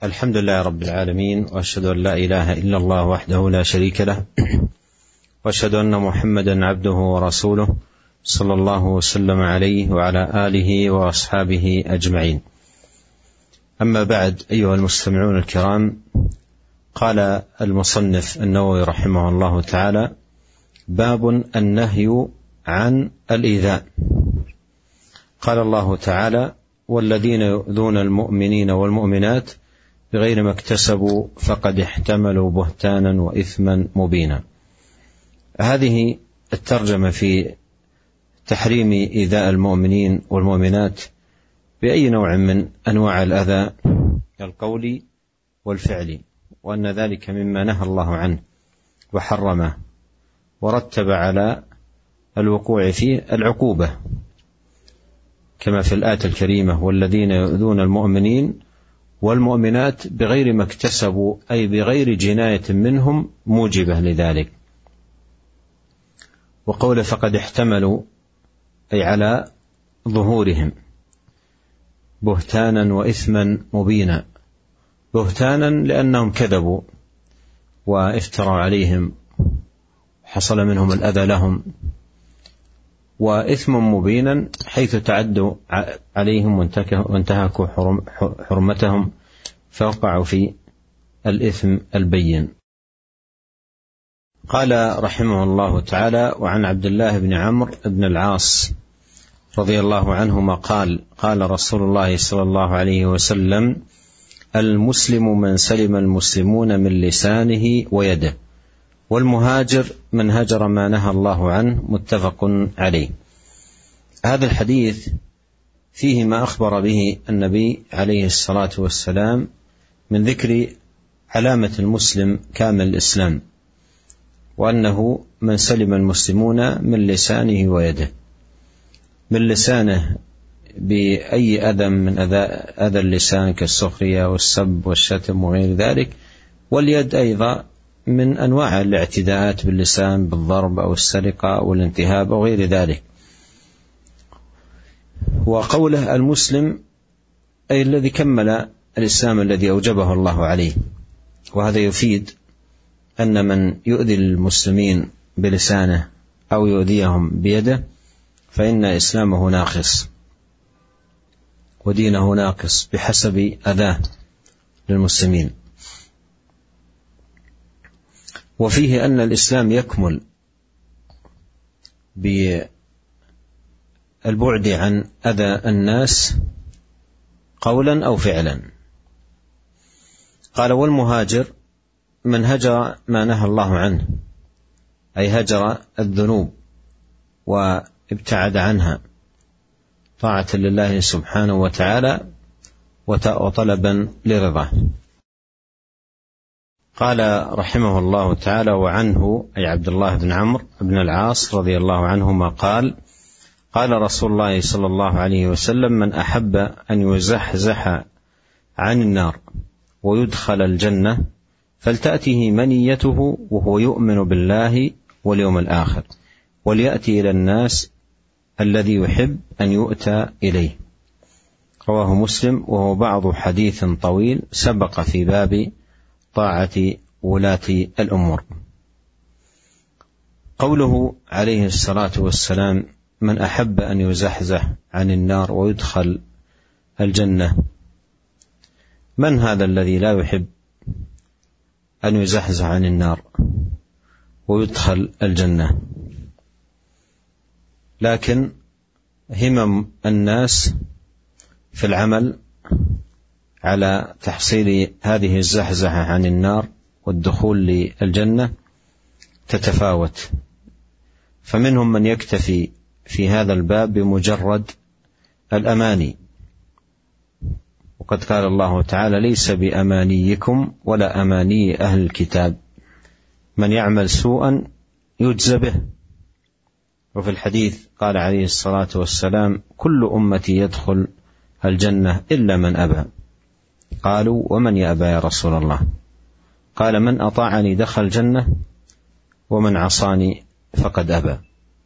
الحمد لله رب العالمين، وأشهد أن لا إله إلا الله وحده لا شريك له، وأشهد أن محمدا عبده ورسوله صلى الله وسلم عليه وعلى آله وأصحابه أجمعين. أما بعد، أيها المستمعون الكرام، قال المصنف النووي رحمه الله تعالى: باب النهي عن الإيذاء. قال الله تعالى: والذين يؤذون المؤمنين والمؤمنات بغير ما اكتسبوا فقد احتملوا بهتانا وإثما مبينا. هذه الترجمة في تحريم إيذاء المؤمنين والمؤمنات بأي نوع من أنواع الأذى القولي والفعلي، وأن ذلك مما نهى الله عنه وحرمه، ورتب على الوقوع فيه العقوبة، كما في الآية الكريمة: والذين يؤذون المؤمنين والمؤمنات بغير ما اكتسبوا، أي بغير جناية منهم موجبة لذلك. وقول فقد احتملوا، أي على ظهورهم، بهتانا وإثما مبينا. بهتانا لأنهم كذبوا وافتروا عليهم، حصل منهم الأذى لهم، وإثم مبينا حيث تعدوا عليهم وانتهكوا حرمتهم فوقعوا في الإثم البين. قال رحمه الله تعالى: وعن عبد الله بن عمرو بن العاص رضي الله عنهما قال: قال رسول الله صلى الله عليه وسلم: المسلم من سلم المسلمون من لسانه ويده، والمهاجر من هجر ما نهى الله عنه. متفق عليه. هذا الحديث فيه ما أخبر به النبي عليه الصلاة والسلام من ذكر علامة المسلم كامل الإسلام، وأنه من سلم المسلمون من لسانه ويده. من لسانه بأي أذى من أذى اللسان كالسخرية والسب والشتم وغير ذلك، واليد أيضا من أنواع الاعتداءات باللسان بالضرب أو السرقة أو الانتهاب أو غير ذلك. وقوله المسلم أي الذي كمل الإسلام الذي أوجبه الله عليه. وهذا يفيد أن من يؤذي المسلمين بلسانه أو يؤذيهم بيده فإن إسلامه ناقص ودينه ناقص بحسب أذاه للمسلمين. وفيه أن الإسلام يكمل بالبعد عن أذى الناس قولا أو فعلا. قال: والمهاجر من هجر ما نهى الله عنه، أي هجر الذنوب وابتعد عنها طاعة لله سبحانه وتعالى وطلبا لرضاه. قال رحمه الله تعالى: وعنه، أي عبد الله بن عمرو بن العاص رضي الله عنهما قال: قال رسول الله صلى الله عليه وسلم: من أحب أن يزحزح عن النار ويدخل الجنة فلتأته منيته وهو يؤمن بالله واليوم الآخر، وليأتي إلى الناس الذي يحب أن يؤتى إليه. رواه مسلم، وهو بعض حديث طويل سبق في باب طاعة ولاة الأمور. قوله عليه الصلاة والسلام: من أحب أن يزحزح عن النار ويدخل الجنة، من هذا الذي لا يحب أن يزحزح عن النار ويدخل الجنة؟ لكن همم الناس في العمل على تحصيل هذه الزحزحة عن النار والدخول للجنة تتفاوت، فمنهم من يكتفي في هذا الباب بمجرد الأماني، وقد قال الله تعالى: ليس بأمانيكم ولا أماني أهل الكتاب، من يعمل سوءا يجزى به. وفي الحديث قال عليه الصلاة والسلام: كل أمتي يدخل الجنة إلا من أبى. قالوا: ومن يأبى يا رسول الله؟ قال: من أطاعني دخل الجنة ومن عصاني فقد أبى.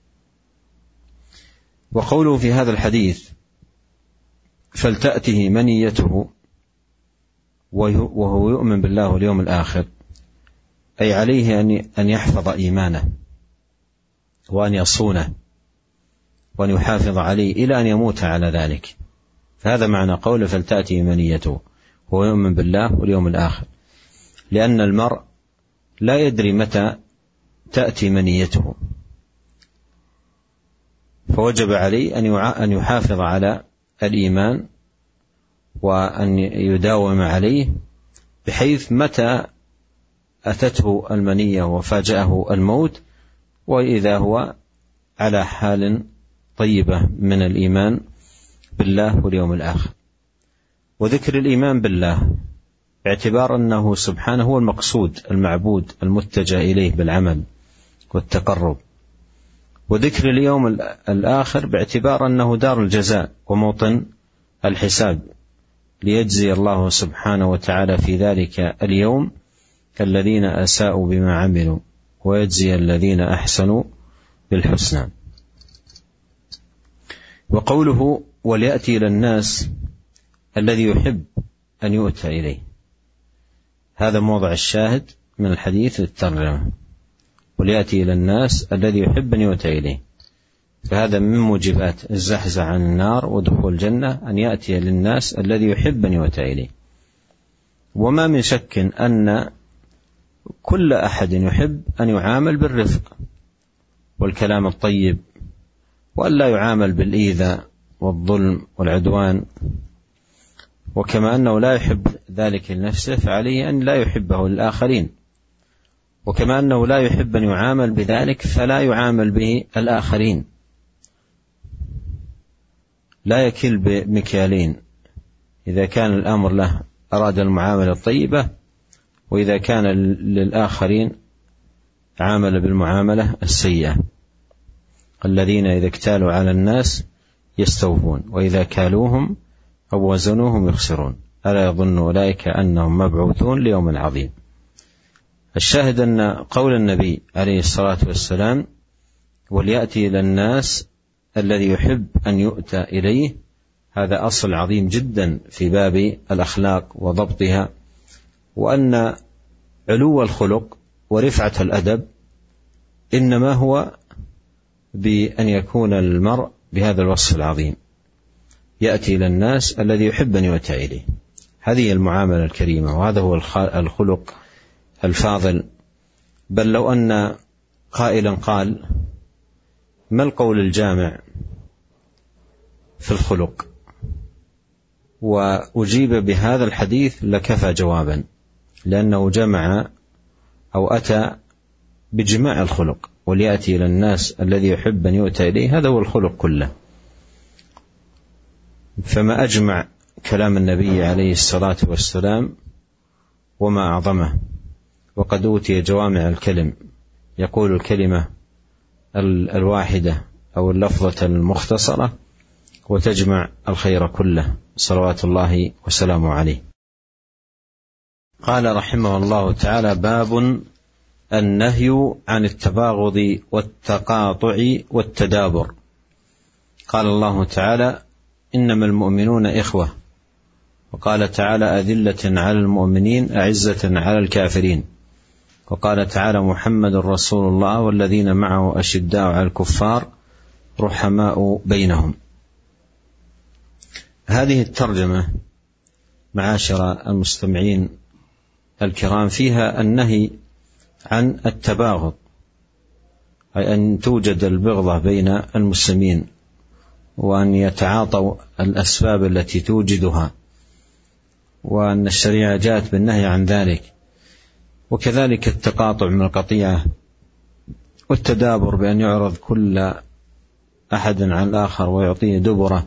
وقوله في هذا الحديث: فلتأته منيته، وهو يؤمن بالله واليوم الآخر، أي عليه أن يحفظ إيمانه وأن يصونه وأن يحافظ عليه إلى أن يموت على ذلك. فهذا معنى قوله فلتأتي منيته، هو يؤمن بالله واليوم الآخر، لأن المرء لا يدري متى تأتي منيته، فوجب عليه أن يحافظ على الإيمان وأن يداوم عليه، بحيث متى أتته المنية وفاجأه الموت وإذا هو على حال طيبة من الإيمان بالله واليوم الآخر. وذكر الإيمان بالله باعتبار أنه سبحانه هو المقصود المعبود المتجه إليه بالعمل والتقرب، وذكر اليوم الآخر باعتبار أنه دار الجزاء وموطن الحساب، ليجزي الله سبحانه وتعالى في ذلك اليوم الذين أساءوا بما عملوا ويجزي الذين أحسنوا بالحسنى. وقوله وليأتي إلى الناس الذي يحب أن يؤتى إليه، هذا موضع الشاهد من الحديث للترجمة، وليأتي إلى الناس الذي يحب أن يؤتى إليه. فهذا من موجبات الزحزح عن النار ودخول الجنة، أن يأتي للناس الذي يحب أن يؤتى إليه. وما من شك أن كل أحد يحب أن يعامل بالرفق والكلام الطيب، وأن لا يعامل بالإيذاء والظلم والعدوان. وكما أنه لا يحب ذلك لنفسه، فعليه أن لا يحبه للآخرين. وكما أنه لا يحب أن يعامل بذلك، فلا يعامل به الآخرين، لا يكل بمكيالين، إذا كان الأمر له أراد المعاملة الطيبة، وإذا كان للآخرين عامل بالمعاملة السيئة. الذين إذا اكتالوا على الناس يستوفون، وإذا كالوهم أو وزنوهم يخسرون، ألا يظن أولئك أنهم مبعوثون ليوم عظيم. الشاهد أن قول النبي عليه الصلاة والسلام وليأتي إلى الناس الذي يحب أن يؤتى إليه، هذا أصل عظيم جدا في باب الأخلاق وضبطها، وأن علو الخلق ورفعة الأدب إنما هو بأن يكون المرء بهذا الوصف العظيم، يأتي إلى الناس الذي يحب أن يؤتى إليه. هذه المعاملة الكريمة، وهذا هو الخلق الفاضل. بل لو أن قائلا قال ما القول الجامع في الخلق، وأجيب بهذا الحديث لكفى جوابا، لأنه جمع أو أتى بجماع الخلق. وليأتي إلى الناس الذي يحب أن يؤتى إليه، هذا هو الخلق كله. فما أجمع كلام النبي عليه الصلاة والسلام وما أعظمه، وقد أوتي جوامع الكلم، يقول الكلمة الواحدة أو اللفظة المختصرة وتجمع الخير كله، صلوات الله وسلامه عليه. قال رحمه الله تعالى: باب النهي عن التباغض والتقاطع والتدابر. قال الله تعالى: إنما المؤمنون إخوة. وقال تعالى: أذلة على المؤمنين أعزة على الكافرين. وقال تعالى: محمد رسول الله والذين معه أشداء على الكفار رحماء بينهم. هذه الترجمة معاشر المستمعين الكرام فيها النهي عن التباغض، أي أن توجد البغضة بين المسلمين، وأن يتعاطوا الأسباب التي توجدها، وأن الشريعة جاءت بالنهي عن ذلك. وكذلك التقاطع من القطيعة، والتدابر بأن يعرض كل أحد عن الآخر ويعطيه دبره.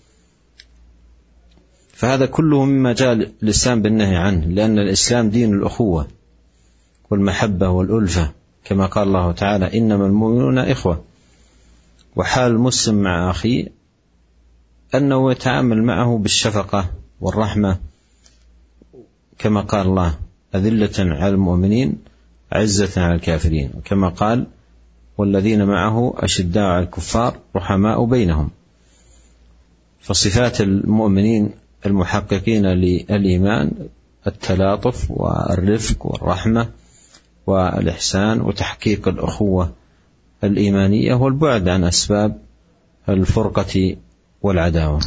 فهذا كله مما جاء الإسلام بالنهي عنه، لأن الإسلام دين الأخوة والمحبة والألفة، كما قال الله تعالى: إنما المؤمنون إخوة. وحال المسلم مع أخيه أنه يتعامل معه بالشفقة والرحمة، كما قال الله: أذلة على المؤمنين عزة على الكافرين. وكما قال: والذين معه أشداء على الكفار رحماء بينهم. فصفات المؤمنين المحققين للإيمان التلاطف والرفق والرحمة والإحسان وتحقيق الأخوة الإيمانية والبعد عن أسباب الفرقة والعداوة.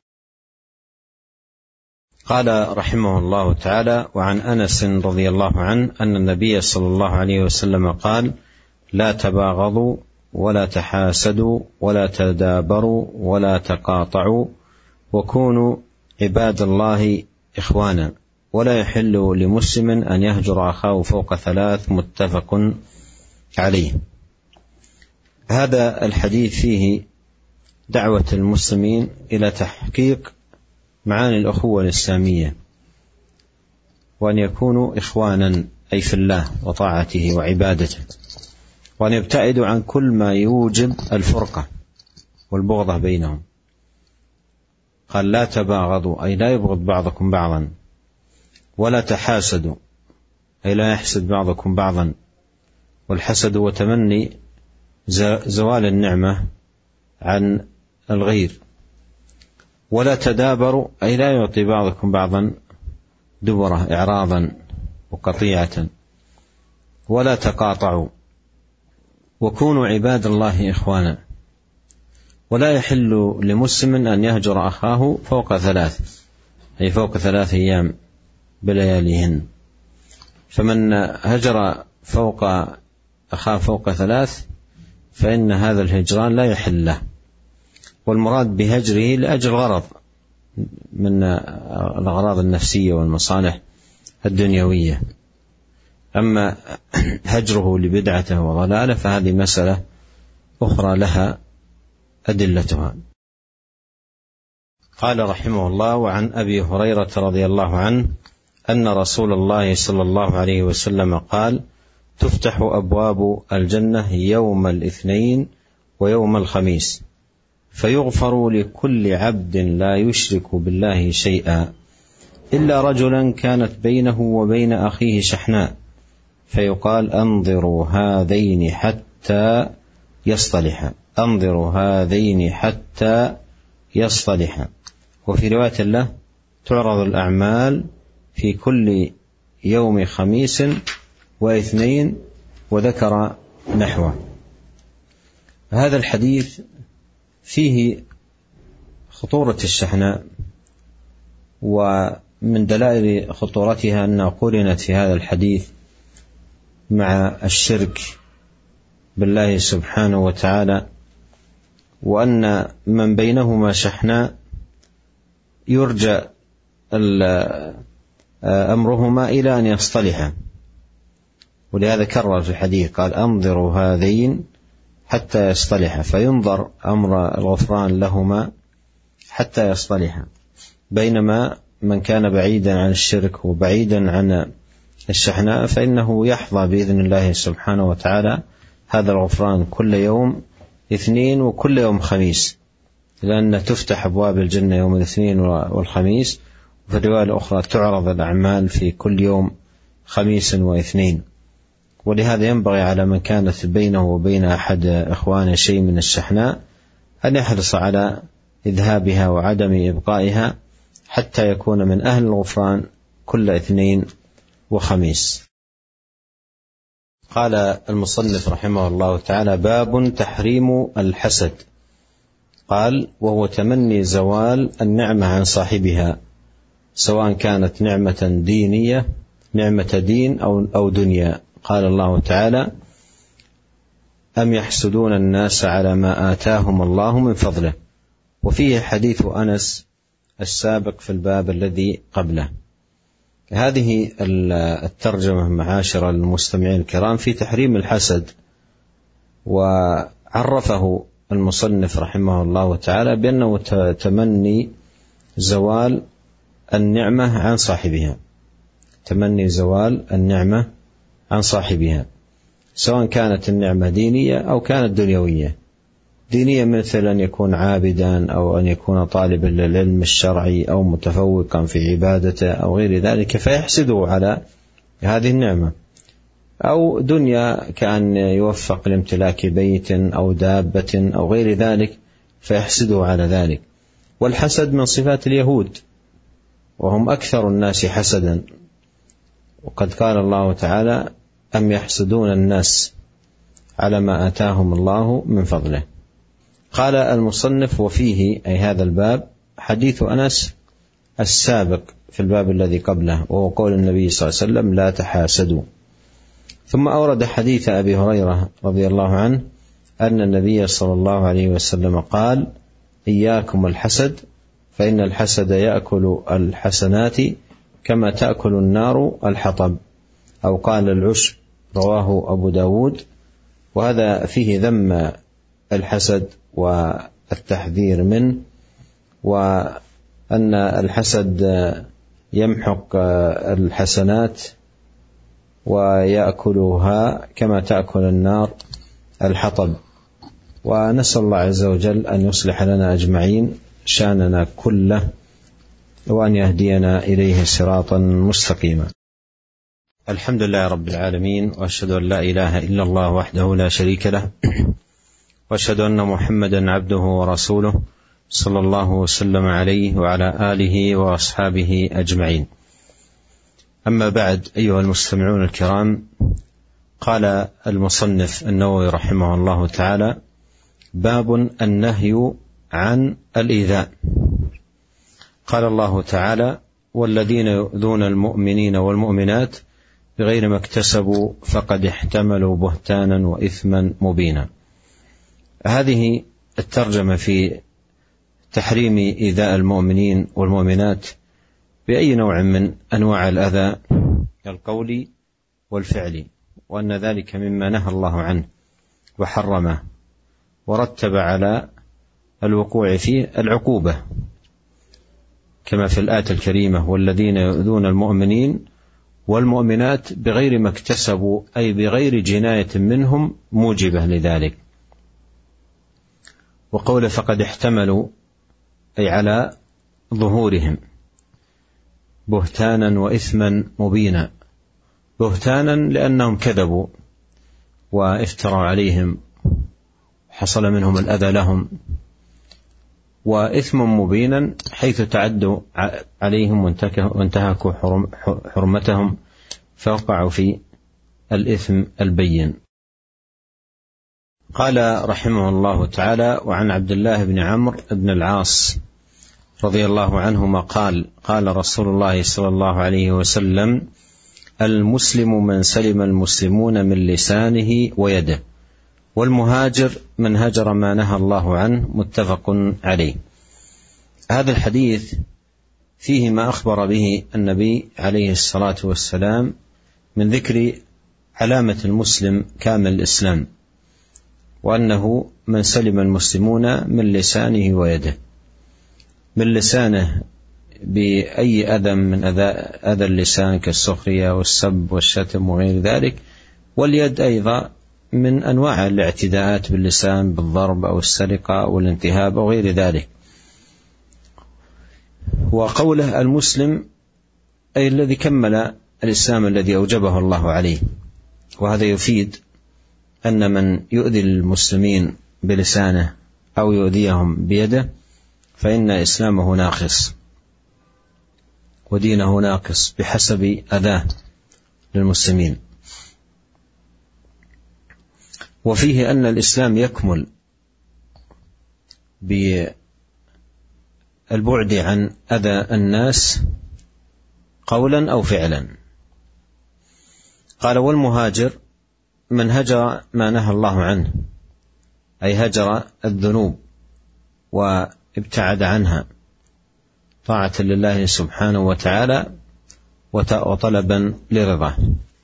قال رحمه الله تعالى: وعن أنس رضي الله عنه أن النبي صلى الله عليه وسلم قال: لا تباغضوا ولا تحاسدوا ولا تدابروا ولا تقاطعوا وكونوا عباد الله إخوانا ولا يحل لمسلم أن يهجر أخاه فوق 3. متفق عليه. هذا الحديث فيه دعوة المسلمين إلى تحقيق معاني الأخوة الإسلامية، وأن يكونوا إخوانا أي في الله وطاعته وعبادته، وأن يبتعدوا عن كل ما يوجب الفرقة والبغضة بينهم. قال: لا تباغضوا أي لا يبغض بعضكم بعضا، ولا تحاسدوا أي لا يحسد بعضكم بعضا، والحسد هو تمني زوال النعمة عن الغير. ولا تدابروا أي لا يعطي بعضكم بعضا دبرة إعراضا وقطيعة. ولا تقاطعوا وكونوا عباد الله إخوانا. ولا يحل لمسلم أن يهجر أخاه فوق 3 أي فوق 3 أيام بلياليهن. فمن هجر أخاه فوق 3 فإن هذا الهجران لا يحل له، والمراد بهجره لأجل غرض من الأغراض النفسية والمصالح الدنيوية. أما هجره لبدعته وضلاله فهذه مسألة أخرى لها أدلتها. قال رحمه الله: وعن أبي هريرة رضي الله عنه أن رسول الله صلى الله عليه وسلم قال: تفتح أبواب الجنة يوم الاثنين ويوم الخميس، فيغفر لكل عبد لا يشرك بالله شيئا إلا رجلا كانت بينه وبين أخيه شحناء، فيقال: أنظروا هذين حتى يصطلحا، أنظروا هذين حتى يصطلحا. وفي رواية له: تعرض الأعمال في كل يوم خميس واثنين، وذكر نحوه. هذا الحديث فيه خطورة الشحناء، ومن دلائل خطورتها أن قرنت في هذا الحديث مع الشرك بالله سبحانه وتعالى، وأن من بينهما شحناء يرجى أمرهما إلى أن يصطلحا، ولهذا كرر في الحديث قال: أنظروا هذين حتى يصطلحا، فينظر أمر الغفران لهما حتى يصطلحا. بينما من كان بعيدا عن الشرك وبعيدا عن الشحناء فإنه يحظى بإذن الله سبحانه وتعالى هذا الغفران كل يوم اثنين وكل يوم خميس، لأن تفتح أبواب الجنة يوم الاثنين والخميس. وفي الرواية الأخرى: تعرض الأعمال في كل يوم خميس واثنين. ولهذا ينبغي على من كانت بينه وبين أحد إخوانه شيء من الشحناء أن يحرص على إذهابها وعدم إبقائها حتى يكون من أهل الغفران كل اثنين وخميس. قال المصنف رحمه الله تعالى: باب تحريم الحسد. قال: وهو تمني زوال النعمة عن صاحبها، سواء كانت نعمة دينية، نعمة دين أو دنيا. قال الله تعالى: أم يحسدون الناس على ما آتاهم الله من فضله. وفيه حديث أنس السابق في الباب الذي قبله. هذه الترجمة معاشر المستمعين الكرام في تحريم الحسد، وعرفه المصنف رحمه الله تعالى بأنه تمني زوال النعمة عن صاحبها، تمني زوال النعمة عن صاحبها، سواء كانت النعمة دينية أو كانت دنيوية. دينية مثل أن يكون عابدا أو أن يكون طالبا للعلم الشرعي أو متفوقا في عبادته أو غير ذلك فيحسده على هذه النعمة. أو دنيا كأن يوفق لامتلاك بيت أو دابة أو غير ذلك فيحسده على ذلك. والحسد من صفات اليهود، وهم أكثر الناس حسدا، وقد قال الله تعالى: أم يحسدون الناس على ما آتاهم الله من فضله. قال المصنف: وفيه أي هذا الباب حديث أنس السابق في الباب الذي قبله، وهو قول النبي صلى الله عليه وسلم: لا تحاسدوا. ثم أورد حديث أبي هريرة رضي الله عنه أن النبي صلى الله عليه وسلم قال: إياكم الحسد فإن الحسد يأكل الحسنات كما تأكل النار الحطب، أو قال العشب. رواه أبو داود. وهذا فيه ذم الحسد والتحذير منه، وأن الحسد يمحق الحسنات ويأكلها كما تأكل النار الحطب. ونسأل الله عز وجل أن يصلح لنا أجمعين شأننا كله، وأن يهدينا إليه صراطا مستقيما. الحمد لله رب العالمين، وأشهد أن لا إله إلا الله وحده لا شريك له، وأشهد أن محمدا عبده ورسوله صلى الله وسلم عليه وعلى آله وأصحابه أجمعين. أما بعد، أيها المستمعون الكرام، قال المصنف النووي رحمه الله تعالى: باب النهي عن الإيذاء. قال الله تعالى: والذين يؤذون المؤمنين والمؤمنات بغير ما اكتسبوا فقد احتملوا بهتانا وإثما مبينا. هذه الترجمة في تحريم إيذاء المؤمنين والمؤمنات بأي نوع من أنواع الأذى القولي والفعلي، وأن ذلك مما نهى الله عنه وحرمه، ورتب على الوقوع فيه العقوبة، كما في الآية الكريمة: والذين يؤذون المؤمنين والمؤمنات بغير ما اكتسبوا، أي بغير جناية منهم موجبة لذلك. وقول فقد احتملوا أي على ظهورهم بهتانا وإثما مبينا. بهتانا لأنهم كذبوا وافتروا عليهم، حصل منهم الأذى لهم، وإثم مبينا حيث تعدوا عليهم وانتهكوا حرمتهم فوقعوا في الإثم البين. قال رحمه الله تعالى: وعن عبد الله بن عمرو بن العاص رضي الله عنهما قال: قال رسول الله صلى الله عليه وسلم: المسلم من سلم المسلمون من لسانه ويده، والمهاجر من هجر ما نهى الله عنه. متفق عليه. هذا الحديث فيه ما أخبر به النبي عليه الصلاة والسلام من ذكر علامة المسلم كامل الإسلام، وأنه من سلم المسلمون من لسانه ويده. من لسانه بأي أذى من أذى اللسان كالسخرية والسب والشتم وغير ذلك، واليد أيضا من أنواع الاعتداءات باللسان بالضرب أو السرقة أو الانتهاب أو غير ذلك. وقوله المسلم أي الذي كمل الإسلام الذي أوجبه الله عليه. وهذا يفيد أن من يؤذي المسلمين بلسانه أو يؤذيهم بيده فإن إسلامه ناقص ودينه ناقص بحسب أذاه للمسلمين. وفيه أن الإسلام يكمل بالبعد عن أذى الناس قولا أو فعلا. قال: والمهاجر من هجر ما نهى الله عنه، أي هجر الذنوب وابتعد عنها طاعة لله سبحانه وتعالى وطلبا لرضاه.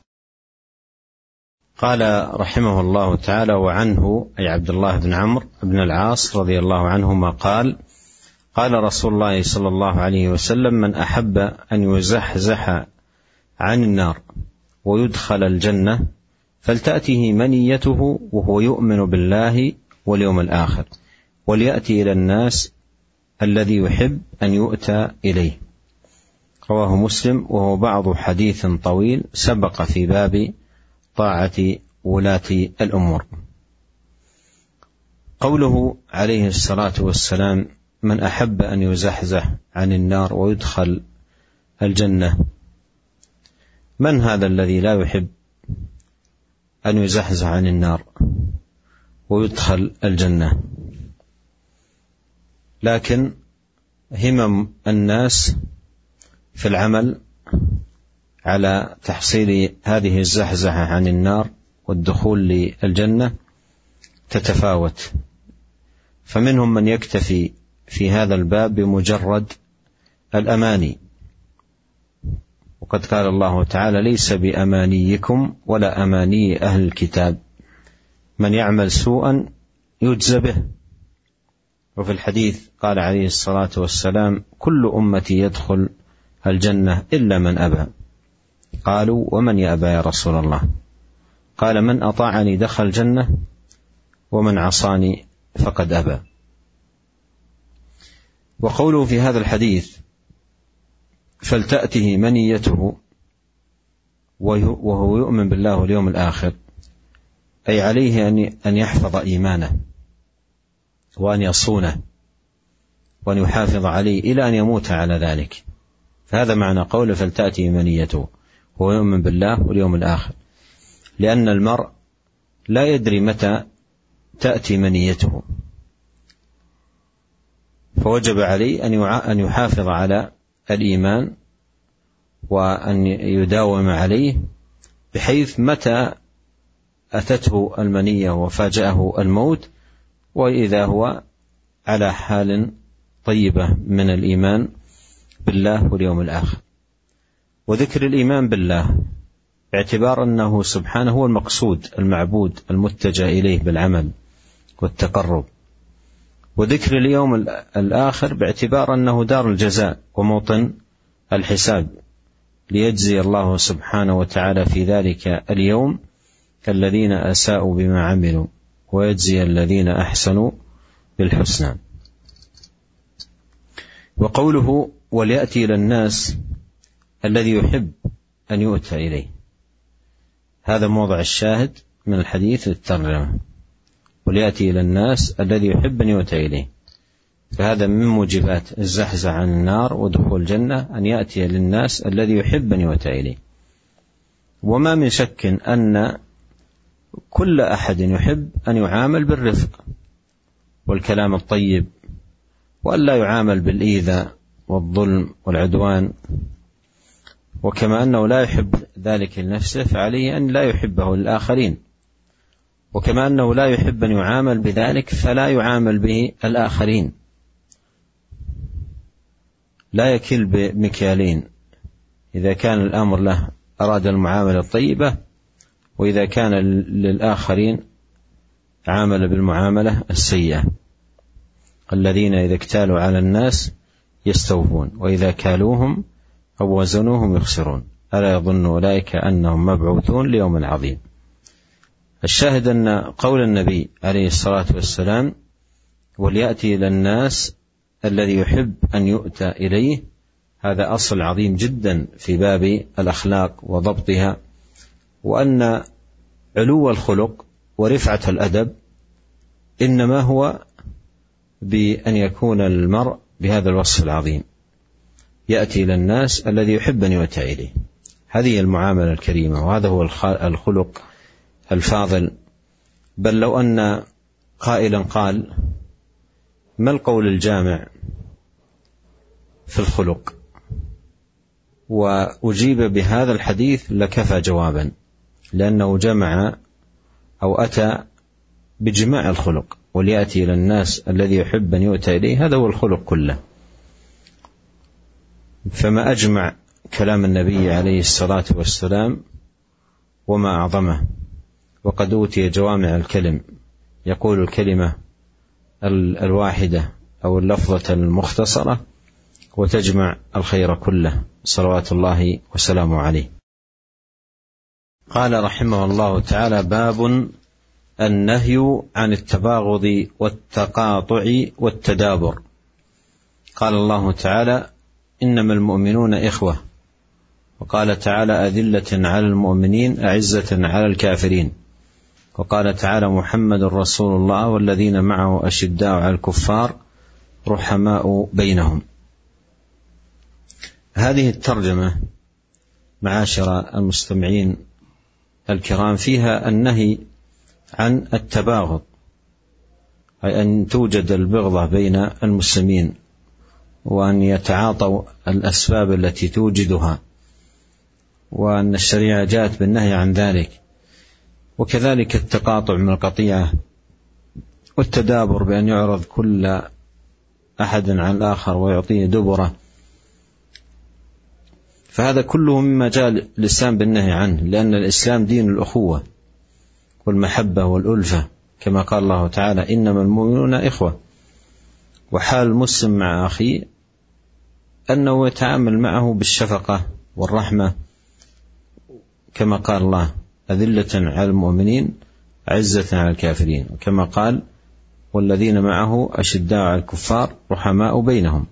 قال رحمه الله تعالى: وعنه أي عبد الله بن عمرو بن العاص رضي الله عنهما قال: قال رسول الله صلى الله عليه وسلم: من أحب أن يزحزح عن النار ويدخل الجنة فلتأته منيته وهو يؤمن بالله واليوم الآخر، وليأتي إلى الناس الذي يحب أن يؤتى إليه. رواه مسلم. وهو بعض حديث طويل سبق في باب طاعة ولاة الأمور. قوله عليه الصلاة والسلام: من أحب أن يزحزح عن النار ويدخل الجنة، من هذا الذي لا يحب أن يزحزح عن النار ويدخل الجنة؟ لكن همم الناس في العمل على تحصيل هذه الزحزحة عن النار والدخول للجنة تتفاوت، فمنهم من يكتفي في هذا الباب بمجرد الأماني، وقد قال الله تعالى: ليس بأمانيكم ولا أماني أهل الكتاب، من يعمل سوءا يجزى به. وفي الحديث قال عليه الصلاة والسلام: كل أمتي يدخل الجنة إلا من أبى. قالوا: ومن يأبى يا رسول الله؟ قال: من أطاعني دخل الجنة ومن عصاني فقد أبى. وقوله في هذا الحديث: فلتأته منيته وهو يؤمن بالله واليوم الآخر، أي عليه أن يحفظ إيمانه وأن يصونه وأن يحافظ عليه إلى أن يموت على ذلك. فهذا معنى قوله فلتأته منيته وهو يؤمن بالله واليوم الآخر، لأن المرء لا يدري متى تأتي منيته، فوجب عليه أن يحافظ على الإيمان وأن يداوم عليه، بحيث متى أتته المنية وفاجأه الموت وإذا هو على حال طيبة من الإيمان بالله واليوم الآخر. وذكر الإيمان بالله باعتبار أنه سبحانه هو المقصود المعبود المتجه إليه بالعمل والتقرب، وذكر اليوم الآخر باعتبار أنه دار الجزاء وموطن الحساب، ليجزي الله سبحانه وتعالى في ذلك اليوم الذين أساءوا بما عملوا ويجزي الذين أحسنوا بالحسنى. وقوله وليأتي إلى الناس الذي يحب أن يؤتى إليه، هذا موضع الشاهد من الحديث الترجمة، وليأتي إلى الناس الذي يحب أن يؤتى إليه. فهذا من موجبات الزحزح عن النار ودخول الجنة، أن يأتي للناس الذي يحب أن يؤتى إليه. وما من شك أن كل أحد يحب أن يعامل بالرفق والكلام الطيب، وأن لا يعامل بالإيذاء والظلم والعدوان. وكما أنه لا يحب ذلك لنفسه، فعليه أن لا يحبه للآخرين. وكما أنه لا يحب أن يعامل بذلك، فلا يعامل به الآخرين. لا يكل بمكيالين، إذا كان الأمر له أراد المعاملة الطيبة، وإذا كان للآخرين عامل بالمعاملة السيئة. الذين إذا اكتالوا على الناس يستوفون، وإذا كالوهم أو وزنوهم يخسرون، ألا يظن أولئك أنهم مبعوثون ليوم عظيم. الشاهد أن قول النبي عليه الصلاة والسلام وليأتي إلى الناس الذي يحب أن يؤتى إليه، هذا أصل عظيم جدا في باب الأخلاق وضبطها، وأن علو الخلق ورفعة الأدب إنما هو بأن يكون المرء بهذا الوصف العظيم، يأتي إلى الناس الذي يحب أن يؤتى إليه. هذه المعاملة الكريمة، وهذا هو الخلق الفاضل. بل لو أن قائلا قال: ما القول الجامع في الخلق؟ وأجيب بهذا الحديث لكفى جوابا، لأنه جمع أو أتى بجماع الخلق. وليأتي إلى الناس الذي يحب أن يؤتى إليه، هذا هو الخلق كله. فما أجمع كلام النبي عليه الصلاة والسلام وما أعظمه، وقد أوتي جوامع الكلم، يقول الكلمة الواحدة أو اللفظة المختصرة وتجمع الخير كله، صلوات الله وسلامه عليه. قال رحمه الله تعالى: باب النهي عن التباغض والتقاطع والتدابر. قال الله تعالى: إنما المؤمنون إخوة. وقال تعالى: أذلة على المؤمنين أعزة على الكافرين. وقال تعالى: محمد رسول الله والذين معه أشداء على الكفار رحماء بينهم. هذه الترجمة معاشر المستمعين الكرام فيها النهي عن التباغض، أي أن توجد البغضة بين المسلمين، وأن يتعاطوا الأسباب التي توجدها، وأن الشريعة جاءت بالنهي عن ذلك. وكذلك التقاطع من القطيعة، والتدابر بأن يعرض كل أحد عن الآخر ويعطيه دبره، فهذا كله مما جاء الإسلام بالنهي عنه، لأن الإسلام دين الأخوة والمحبة والألفة، كما قال الله تعالى: إنما المؤمنون إخوة. وحال المسلم مع أخيه أنه يتعامل معه بالشفقة والرحمة، كما قال الله: أذلة على المؤمنين عزة على الكافرين، كما قال: والذين معه أشداء على الكفار رحماء بينهم.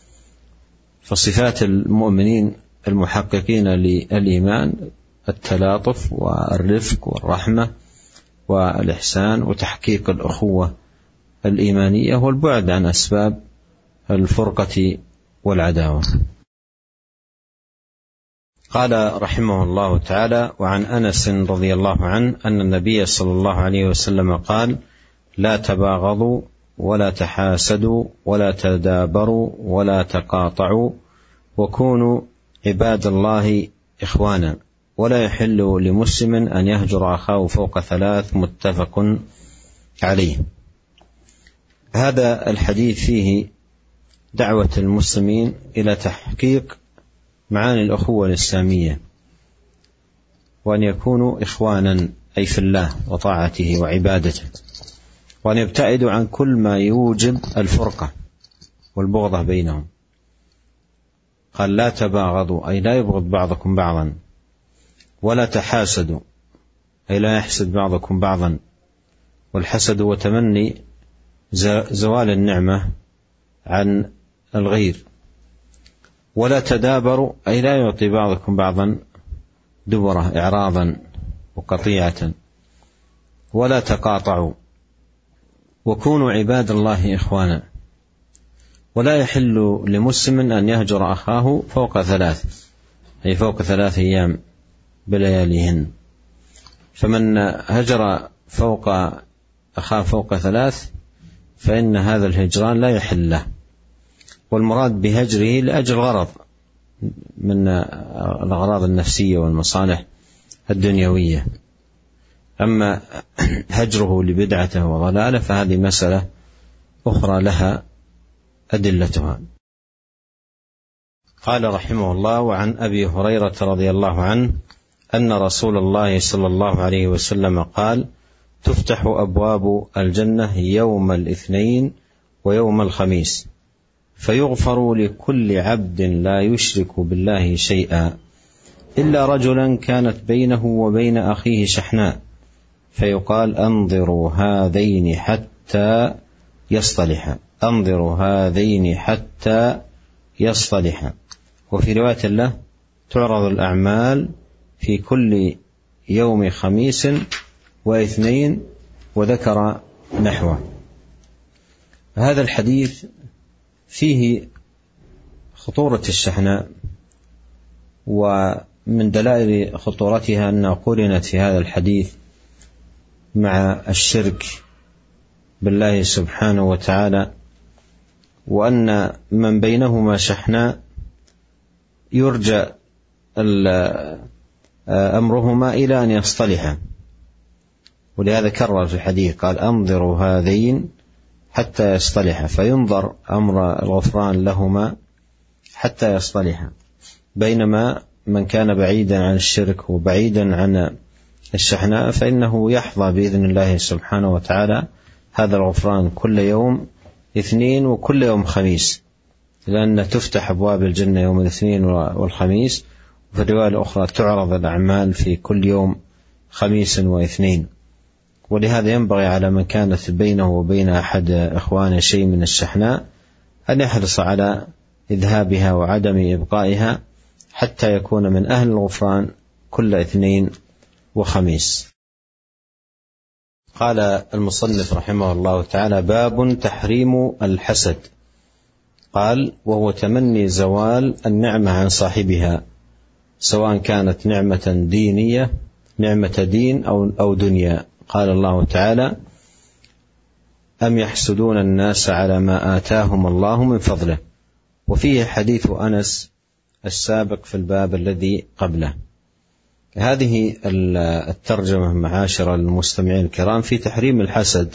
فصفات المؤمنين المحققين للإيمان التلاطف والرفق والرحمة والإحسان وتحقيق الأخوة الإيمانية والبعد عن أسباب الفرقة والعداوة. قال رحمه الله تعالى: وعن أنس رضي الله عنه أن النبي صلى الله عليه وسلم قال: لا تباغضوا ولا تحاسدوا ولا تدابروا ولا تقاطعوا، وكونوا عباد الله إخوانا، ولا يحل لمسلم أن يهجر أخاه فوق 3. متفق عليه. هذا الحديث فيه دعوة المسلمين إلى تحقيق معاني الأخوة الإسلامية، وأن يكونوا إخوانا أي في الله وطاعته وعبادته، وأن يبتعدوا عن كل ما يوجب الفرقة والبغضة بينهم. قال: لا تباغضوا أي لا يبغض بعضكم بعضا، ولا تحاسدوا أي لا يحسد بعضكم بعضا، والحسد هو تمني زوال النعمة عن الغير. ولا تدابروا أي لا يعطي بعضكم بعضا دبره إعراضا وقطيعة. ولا تقاطعوا، وكونوا عباد الله إخوانا، ولا يحل لمسلم أن يهجر أخاه فوق 3، أي فوق 3 أيام بلياليهن. فمن هجر فوق أخاه فوق 3 فإن هذا الهجران لا يحل له، والمراد بهجره لأجل غرض من الأغراض النفسية والمصالح الدنيوية. أما هجره لبدعته وضلاله فهذه مسألة أخرى لها أدلتها. قال رحمه الله: وعن أبي هريرة رضي الله عنه أن رسول الله صلى الله عليه وسلم قال: تفتح أبواب الجنة يوم الاثنين ويوم الخميس، فيغفر لكل عبد لا يشرك بالله شيئا إلا رجلا كانت بينه وبين أخيه شحناء، فيقال: أنظروا هذين حتى يصطلحا، أنظروا هذين حتى يصطلحا. وفي رواية له: تعرض الأعمال في كل يوم خميس واثنين، وذكر نحوه. هذا الحديث فيه خطورة الشحناء، ومن دلائل خطورتها أنها قرنت في هذا الحديث مع الشرك بالله سبحانه وتعالى، وأن من بينهما شحناء يرجى أمرهما إلى أن يصطلحا، ولهذا كرر في الحديث قال: أنظروا هذين حتى يصطلحا، فينظر أمر الغفران لهما حتى يصطلحا. بينما من كان بعيدا عن الشرك وبعيدا عن الشحناء فإنه يحظى بإذن الله سبحانه وتعالى هذا الغفران كل يوم اثنين وكل يوم خميس، لأن تفتح أبواب الجنة يوم الاثنين والخميس. وفي الرواية الأخرى: تعرض الأعمال في كل يوم خميس واثنين. ولهذا ينبغي على من كانت بينه وبين أحد إخوانه شيء من الشحناء أن يحرص على إذهابها وعدم إبقائها حتى يكون من أهل الغفران كل اثنين وخميس. قال المصنف رحمه الله تعالى: باب تحريم الحسد. قال: وهو تمني زوال النعمة عن صاحبها سواء كانت نعمة دينية، نعمة دين أو دنيا. قال الله تعالى: أم يحسدون الناس على ما آتاهم الله من فضله. وفيه حديث أنس السابق في الباب الذي قبله. هذه الترجمة معاشر المستمعين الكرام في تحريم الحسد،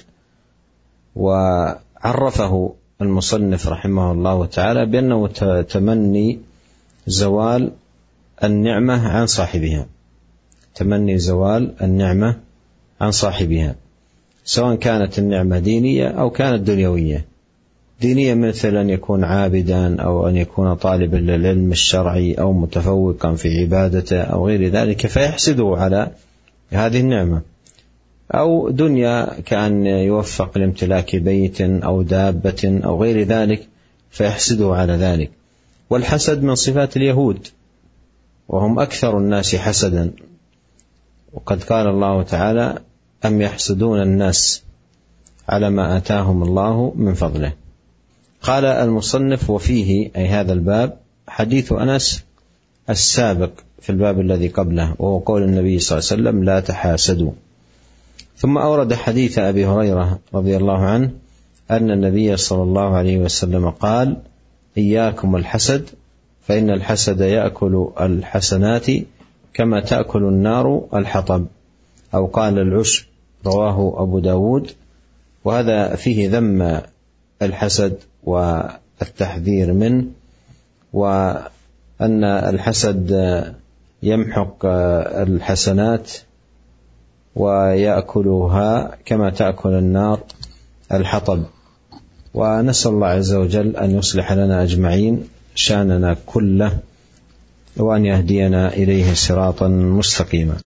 وعرفه المصنف رحمه الله تعالى بأنه تمني زوال النعمة عن صاحبها، تمني زوال النعمة عن صاحبها، سواء كانت النعمة دينية أو كانت دنيوية. دينية مثل أن يكون عابدا، أو أن يكون طالبا للعلم الشرعي، أو متفوقا في عبادته أو غير ذلك فيحسده على هذه النعمة. أو دنيا كأن يوفق لامتلاك بيت أو دابة أو غير ذلك فيحسده على ذلك. والحسد من صفات اليهود، وهم أكثر الناس حسدا، وقد قال الله تعالى: أم يحسدون الناس على ما آتاهم الله من فضله. قال المصنف: وفيه أي هذا الباب حديث أنس السابق في الباب الذي قبله، وهو قول النبي صلى الله عليه وسلم: لا تحاسدوا. ثم أورد حديث أبي هريرة رضي الله عنه أن النبي صلى الله عليه وسلم قال: إياكم الحسد فإن الحسد يأكل الحسنات كما تأكل النار الحطب، أو قال العشب. رواه أبو داود. وهذا فيه ذم الحسد والتحذير منه، وأن الحسد يمحق الحسنات ويأكلها كما تأكل النار الحطب. ونسأل الله عز وجل أن يصلح لنا أجمعين شأننا كله، وأن يهدينا إليه صراطا مستقيما.